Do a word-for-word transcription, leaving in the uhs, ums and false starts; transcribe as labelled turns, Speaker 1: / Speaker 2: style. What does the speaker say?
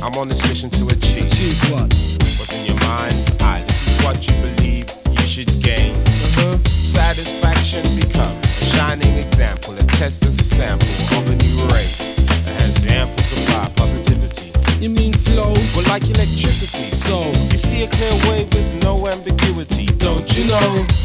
Speaker 1: I'm on this mission to achieve.
Speaker 2: Achieve what?
Speaker 1: What's in your mind's eye? This is what you believe you should gain.
Speaker 2: Uh-huh.
Speaker 1: Satisfaction become a shining example. A test as a sample of a new race that has ample supply positivity.
Speaker 2: You mean flow?
Speaker 1: Well, like electricity.
Speaker 2: So
Speaker 1: you see a clear way with no ambiguity.
Speaker 2: don't you know?